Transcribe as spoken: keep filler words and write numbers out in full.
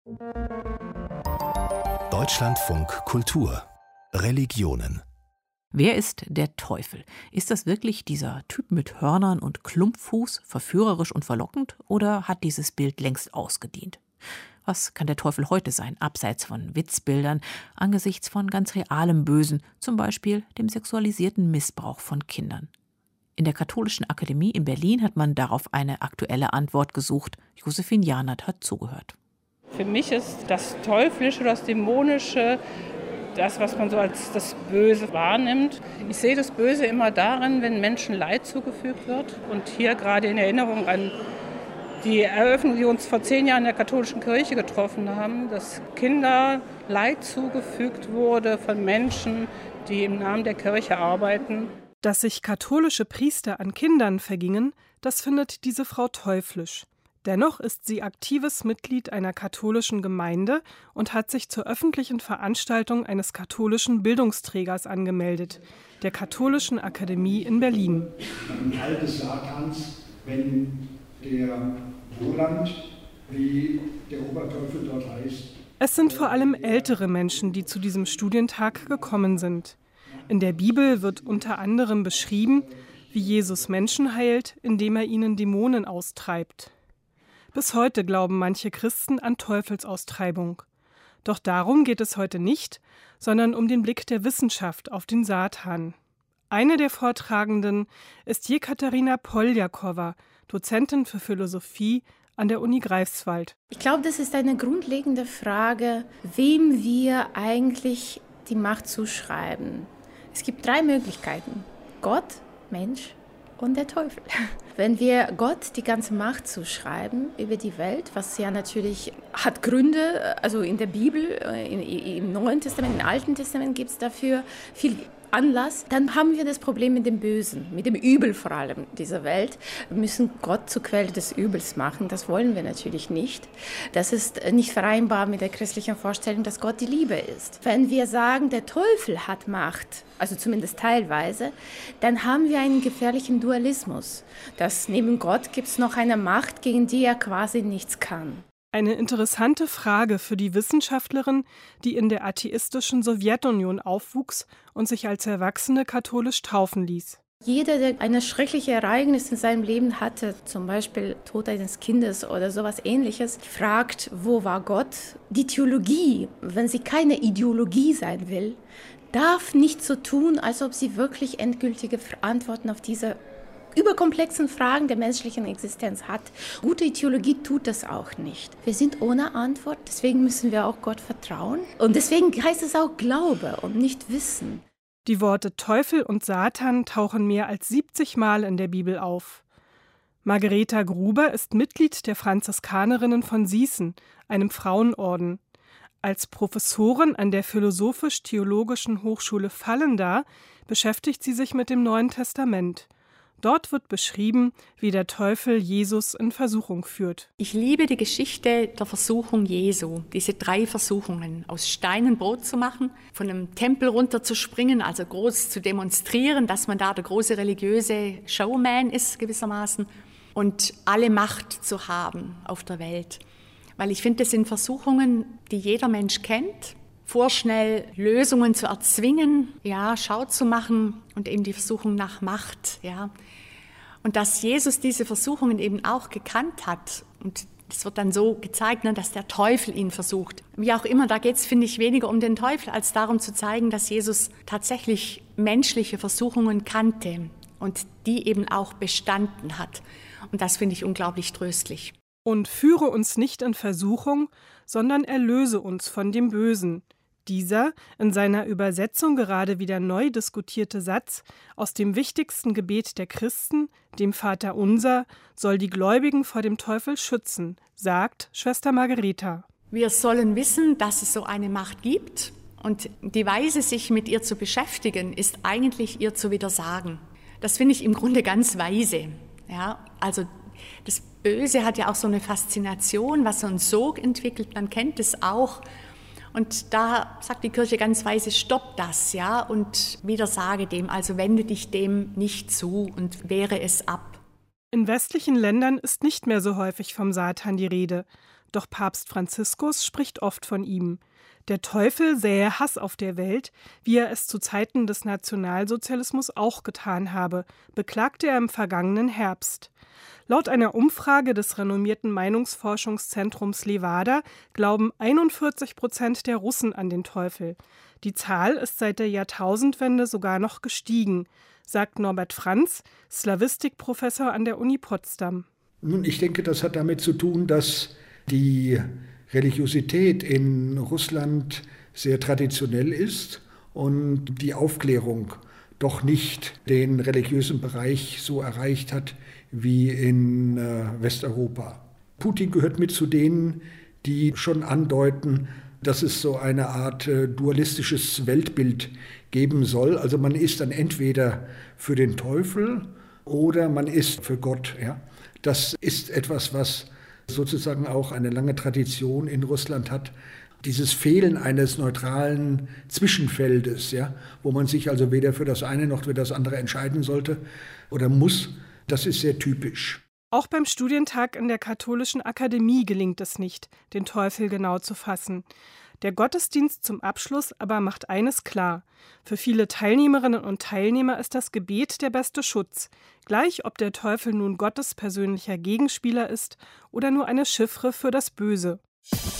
Deutschlandfunk Kultur Religionen. Wer ist der Teufel? Ist das wirklich dieser Typ mit Hörnern und Klumpfuß, verführerisch und verlockend, oder hat dieses Bild längst ausgedient? Was kann der Teufel heute sein, abseits von Witzbildern, angesichts von ganz realem Bösen, zum Beispiel dem sexualisierten Missbrauch von Kindern? In der Katholischen Akademie in Berlin hat man darauf eine aktuelle Antwort gesucht. Josephine Janert hat zugehört. Für mich ist das Teuflische, das Dämonische, das, was man so als das Böse wahrnimmt. Ich sehe das Böse immer darin, wenn Menschen Leid zugefügt wird. Und hier gerade in Erinnerung an die Eröffnung, die uns vor zehn Jahren in der katholischen Kirche getroffen haben, dass Kinder Leid zugefügt wurde von Menschen, die im Namen der Kirche arbeiten. Dass sich katholische Priester an Kindern vergingen, das findet diese Frau teuflisch. Dennoch ist sie aktives Mitglied einer katholischen Gemeinde und hat sich zur öffentlichen Veranstaltung eines katholischen Bildungsträgers angemeldet, der Katholischen Akademie in Berlin. Ein Teil des Satans, wenn der Roland, wie der Oberteufel dort heißt. Es sind vor allem ältere Menschen, die zu diesem Studientag gekommen sind. In der Bibel wird unter anderem beschrieben, wie Jesus Menschen heilt, indem er ihnen Dämonen austreibt. Bis heute glauben manche Christen an Teufelsaustreibung. Doch darum geht es heute nicht, sondern um den Blick der Wissenschaft auf den Satan. Eine der Vortragenden ist Jekaterina Poljakowa, Dozentin für Philosophie an der Uni Greifswald. Ich glaube, das ist eine grundlegende Frage, wem wir eigentlich die Macht zuschreiben. Es gibt drei Möglichkeiten: Gott, Mensch und der Teufel. Wenn wir Gott die ganze Macht zuschreiben über die Welt, was ja natürlich hat Gründe, also in der Bibel, in, im Neuen Testament, im Alten Testament gibt es dafür viel Anlass, dann haben wir das Problem mit dem Bösen, mit dem Übel vor allem dieser Welt. Wir müssen Gott zur Quelle des Übels machen, das wollen wir natürlich nicht. Das ist nicht vereinbar mit der christlichen Vorstellung, dass Gott die Liebe ist. Wenn wir sagen, der Teufel hat Macht, also zumindest teilweise, dann haben wir einen gefährlichen Dualismus. Dass neben Gott gibt es noch eine Macht, gegen die er quasi nichts kann. Eine interessante Frage für die Wissenschaftlerin, die in der atheistischen Sowjetunion aufwuchs und sich als Erwachsene katholisch taufen ließ. Jeder, der ein schreckliches Ereignis in seinem Leben hatte, zum Beispiel Tod eines Kindes oder sowas Ähnliches, fragt, wo war Gott? Die Theologie, wenn sie keine Ideologie sein will, darf nicht so tun, als ob sie wirklich endgültige Antworten auf diese überkomplexen Fragen der menschlichen Existenz hat. Gute Theologie tut das auch nicht. Wir sind ohne Antwort, deswegen müssen wir auch Gott vertrauen. Und deswegen heißt es auch Glaube und nicht Wissen. Die Worte Teufel und Satan tauchen mehr als siebzig Mal in der Bibel auf. Margareta Gruber ist Mitglied der Franziskanerinnen von Sießen, einem Frauenorden. Als Professorin an der Philosophisch-Theologischen Hochschule Vallendar beschäftigt sie sich mit dem Neuen Testament. Dort wird beschrieben, wie der Teufel Jesus in Versuchung führt. Ich liebe die Geschichte der Versuchung Jesu, diese drei Versuchungen, aus Steinen Brot zu machen, von einem Tempel runterzuspringen, also groß zu demonstrieren, dass man da der große religiöse Showman ist gewissermaßen, und alle Macht zu haben auf der Welt. Weil ich finde, das sind Versuchungen, die jeder Mensch kennt, vorschnell Lösungen zu erzwingen, ja, schau zu machen und eben die Versuchung nach Macht, ja. Und dass Jesus diese Versuchungen eben auch gekannt hat, und das wird dann so gezeigt, ne, dass der Teufel ihn versucht. Wie auch immer, da geht es, finde ich, weniger um den Teufel, als darum zu zeigen, dass Jesus tatsächlich menschliche Versuchungen kannte und die eben auch bestanden hat. Und das finde ich unglaublich tröstlich. Und führe uns nicht in Versuchung, sondern erlöse uns von dem Bösen. Dieser, in seiner Übersetzung gerade wieder neu diskutierte Satz aus dem wichtigsten Gebet der Christen, dem Vaterunser, soll die Gläubigen vor dem Teufel schützen, sagt Schwester Margareta. Wir sollen wissen, dass es so eine Macht gibt, und die Weise, sich mit ihr zu beschäftigen, ist eigentlich ihr zu widersagen. Das finde ich im Grunde ganz weise. Ja, also das Böse hat ja auch so eine Faszination, was so einen Sog entwickelt, man kennt es auch. Und da sagt die Kirche ganz weise, stopp das, ja, und widersage dem, also wende dich dem nicht zu und wehre es ab. In westlichen Ländern ist nicht mehr so häufig vom Satan die Rede. Doch Papst Franziskus spricht oft von ihm. Der Teufel sähe Hass auf der Welt, wie er es zu Zeiten des Nationalsozialismus auch getan habe, beklagte er im vergangenen Herbst. Laut einer Umfrage des renommierten Meinungsforschungszentrums Levada glauben einundvierzig Prozent der Russen an den Teufel. Die Zahl ist seit der Jahrtausendwende sogar noch gestiegen, sagt Norbert Franz, Slawistikprofessor an der Uni Potsdam. Nun, ich denke, das hat damit zu tun, dass die Religiosität in Russland sehr traditionell ist und die Aufklärung doch nicht den religiösen Bereich so erreicht hat wie in äh, Westeuropa. Putin gehört mit zu denen, die schon andeuten, dass es so eine Art äh, dualistisches Weltbild geben soll. Also man ist dann entweder für den Teufel oder man ist für Gott. Ja? Das ist etwas, was sozusagen auch eine lange Tradition in Russland hat. Dieses Fehlen eines neutralen Zwischenfeldes, ja, wo man sich also weder für das eine noch für das andere entscheiden sollte oder muss, das ist sehr typisch. Auch beim Studientag in der Katholischen Akademie gelingt es nicht, den Teufel genau zu fassen. Der Gottesdienst zum Abschluss aber macht eines klar: Für viele Teilnehmerinnen und Teilnehmer ist das Gebet der beste Schutz, gleich ob der Teufel nun Gottes persönlicher Gegenspieler ist oder nur eine Chiffre für das Böse.